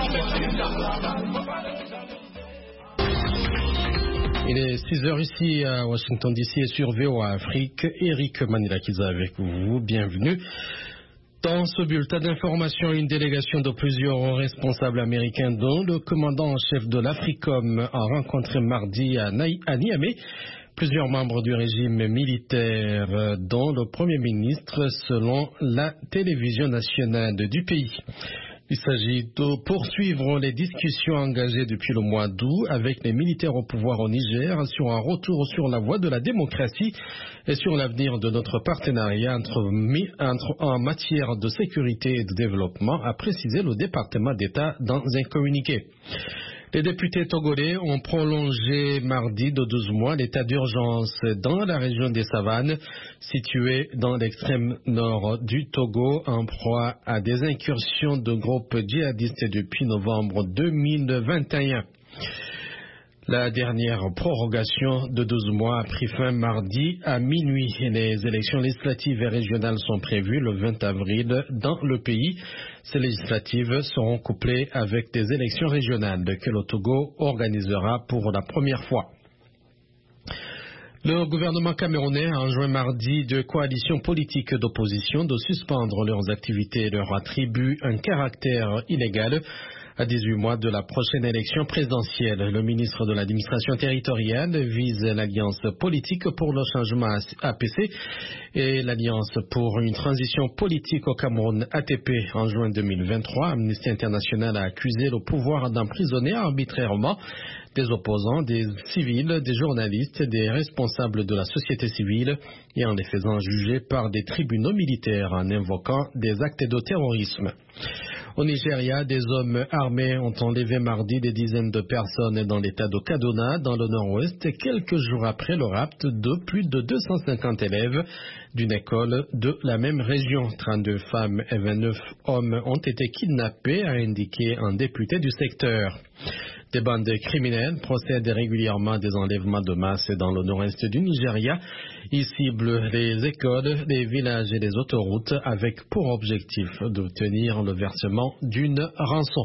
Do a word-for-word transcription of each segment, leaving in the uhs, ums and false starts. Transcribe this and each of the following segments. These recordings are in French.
Il est six heures ici à Washington D C et sur V O A Afrique. Eric Manilakiza avec vous. Bienvenue. Dans ce bulletin d'information, une délégation de plusieurs responsables américains, dont le commandant en chef de l'Africom, a rencontré mardi à, Naï, à Niamey plusieurs membres du régime militaire, dont le Premier ministre, selon la télévision nationale du pays. Il s'agit de poursuivre les discussions engagées depuis le mois d'août avec les militaires au pouvoir au Niger sur un retour sur la voie de la démocratie et sur l'avenir de notre partenariat entre, entre, en matière de sécurité et de développement, a précisé le département d'État dans un communiqué. Les députés togolais ont prolongé mardi de douze mois l'état d'urgence dans la région des Savanes, située dans l'extrême nord du Togo, en proie à des incursions de groupes djihadistes depuis novembre deux mille vingt et un. La dernière prorogation de douze mois a pris fin mardi à minuit. Les élections législatives et régionales sont prévues le vingt avril dans le pays. Ces législatives seront couplées avec des élections régionales que le Togo organisera pour la première fois. Le gouvernement camerounais a enjoint mardi deux coalitions politiques d'opposition de suspendre leurs activités et leur attribue un caractère illégal à dix-huit mois de la prochaine élection présidentielle. Le ministre de l'administration territoriale vise l'Alliance politique pour le changement A P C et l'Alliance pour une transition politique au Cameroun A T P. En juin deux mille vingt-trois, Amnesty International a accusé le pouvoir d'emprisonner arbitrairement des opposants, des civils, des journalistes, des responsables de la société civile et en les faisant juger par des tribunaux militaires en invoquant des actes de terrorisme. Au Nigeria, des hommes armés ont enlevé mardi des dizaines de personnes dans l'état de Kaduna, dans le nord-ouest, quelques jours après le rapt de plus de deux cent cinquante élèves d'une école de la même région. trente-deux femmes et vingt-neuf hommes ont été kidnappés, a indiqué un député du secteur. Des bandes criminelles procèdent régulièrement à des enlèvements de masse dans le nord-est du Nigeria. Ils ciblent les écoles, les villages et les autoroutes avec pour objectif d'obtenir le versement d'une rançon.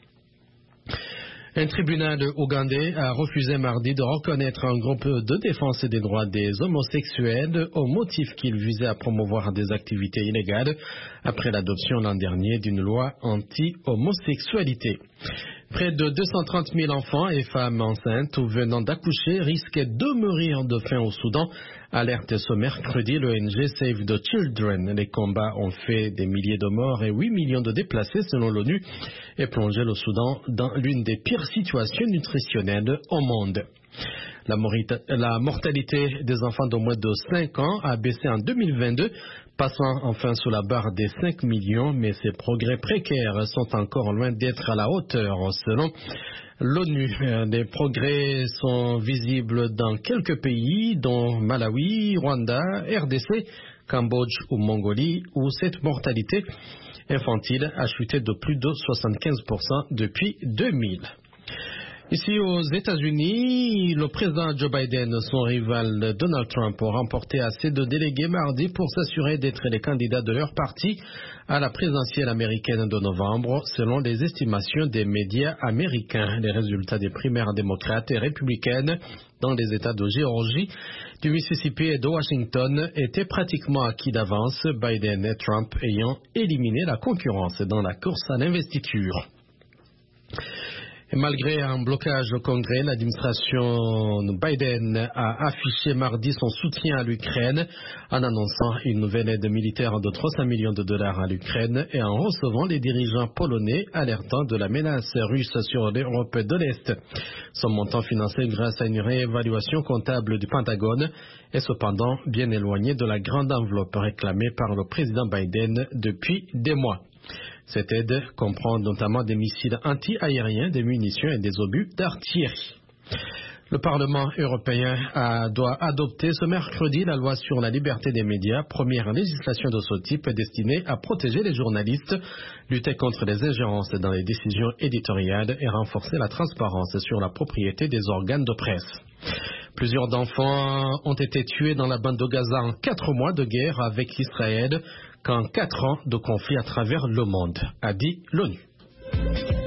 Un tribunal ougandais a refusé mardi de reconnaître un groupe de défense des droits des homosexuels au motif qu'il visait à promouvoir des activités illégales après l'adoption l'an dernier d'une loi anti-homosexualité. Près de deux cent trente mille enfants et femmes enceintes ou venant d'accoucher risquent de mourir de faim au Soudan, alerte ce mercredi l'O N G Save the Children. Les combats ont fait des milliers de morts et huit millions de déplacés selon l'ONU et plongé le Soudan dans l'une des pires situations nutritionnelles au monde. La, la mortalité des enfants de moins de cinq ans a baissé en deux mille vingt-deux, passant enfin sous la barre des cinq millions, mais ces progrès précaires sont encore loin d'être à la hauteur. Selon l'ONU, les progrès sont visibles dans quelques pays, dont Malawi, Rwanda, R D C, Cambodge ou Mongolie, où cette mortalité infantile a chuté de plus de soixante-quinze pour cent depuis deux mille. Ici aux États-Unis, le président Joe Biden, son rival Donald Trump, ont remporté assez de délégués mardi pour s'assurer d'être les candidats de leur parti à la présidentielle américaine de novembre, selon les estimations des médias américains. Les résultats des primaires démocrates et républicaines dans les États de Géorgie, du Mississippi et de Washington étaient pratiquement acquis d'avance, Biden et Trump ayant éliminé la concurrence dans la course à l'investiture. Et malgré un blocage au Congrès, l'administration Biden a affiché mardi son soutien à l'Ukraine en annonçant une nouvelle aide militaire de trois cents millions de dollars à l'Ukraine et en recevant les dirigeants polonais alertant de la menace russe sur l'Europe de l'Est. Son montant financé grâce à une réévaluation comptable du Pentagone est cependant bien éloigné de la grande enveloppe réclamée par le président Biden depuis des mois. Cette aide comprend notamment des missiles anti-aériens, des munitions et des obus d'artillerie. Le Parlement européen a, doit adopter ce mercredi la loi sur la liberté des médias, première législation de ce type destinée à protéger les journalistes, lutter contre les ingérences dans les décisions éditoriales et renforcer la transparence sur la propriété des organes de presse. Plusieurs d'enfants ont été tués dans la bande de Gaza en quatre mois de guerre avec Israël, qu'en quatre ans de conflit à travers le monde, a dit l'ONU.